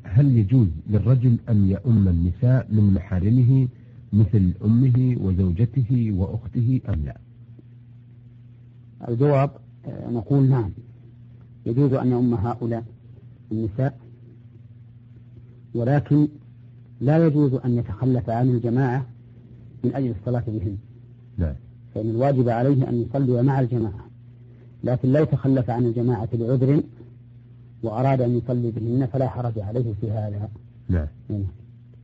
هل يجوز للرجل أن يؤم النساء من محارمه مثل أمه وزوجته وأخته أم لا؟ الجواب نقول نعم، يجوز أن يؤم هؤلاء النساء، ولكن لا يجوز أن يتخلف عن الجماعة من أجل الصلاة بهن. لا. فإن الواجب عليه أن يصلي مع الجماعة، لكن لو تخلف عن الجماعة بعذر وأراد أن يصلي بهن فلا حرج عليه في هذا. لا.